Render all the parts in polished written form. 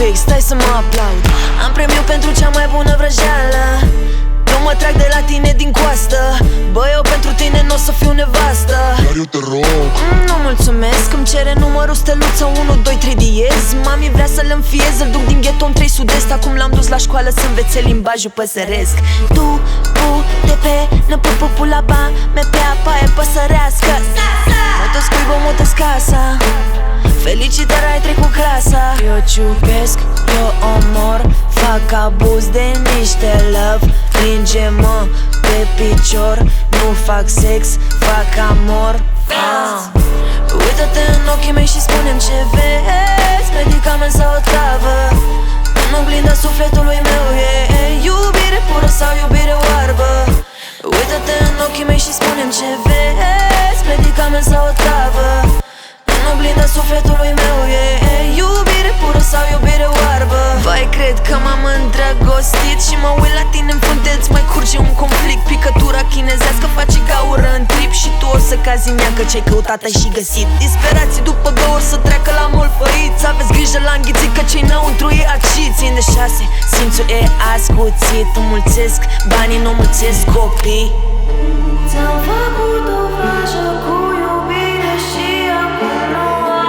fake, stai să mă aplaud. Am premiu pentru cea mai bună vrăjeală. Nu mă trag de la tine din coastă. Bă, eu pentru tine n-o să fiu nevastă. Dar eu te rog. Nu mulțumesc, îmi cere numărul steluță 1, 2, 3 diez. Mami vrea să-l înfiez, îl duc din ghetto în 3 sud-est. Acum l-am dus la școală să învețe limbajul păsăresc. Tu, de pe, năpupupul la ba, me pe apa e păsărească. Motos scribă, motos casa. Felicitări, ai trecut clasa. Eu ciupesc, eu omor, fac abuz de niște love. Linge-mă pe picior, nu fac sex, fac amor. Uită-te în ochii mei și spune-mi ce vezi. Medicament sau o travă? În oglinda sufletului meu e iubire pură sau iubire oarbă? Uită-te în ochii mei și spune-mi ce vezi. Medicament sau o travă? În oglinda sufletului meu e iubire pură sau iubire oarbă? Vai, cred că m-am îndrăgostit și mă uit la tine în frunte, îți mai curge un conflict. Picătura chinezească face gaură în trip și tu o să cazi în ea, că ce-ai căutat ai și găsit. Disperații după găuri să treacă la molfăiți. Aveți grijă la înghițit, că ce-i înăuntru e acid. Țin de 6, simțul e ascuțit. Înmulțesc banii, nu mulțesc copii. Ți-am făcut o vrajă cu iubire și acum nu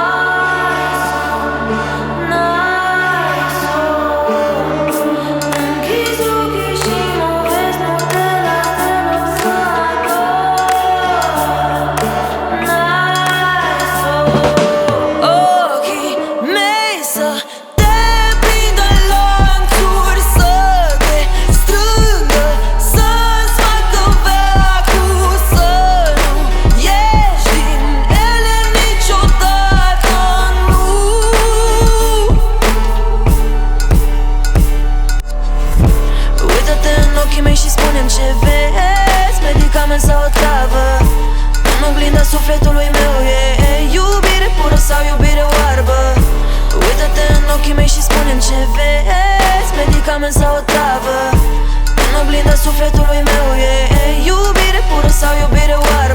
n-ai somn. Închizi ochii și mă vezi, nu te las deloc să adorm. N-ai somn. Ochii mei să te prindă în lanțuri, să te strângă, să-ți facă veacul, să nu ieși din ele niciodată, nu. Uită-te în ochii mei și spune-mi ce vezi. Medicament sau o travă? În oglinda sufletului meu e iubire pură sau iubire oarbă? Uită-te în ochii mei și spune-mi ce vezi. Medicament sau o travă? În oglinda sufletului meu e iubire pură sau iubire oarbă?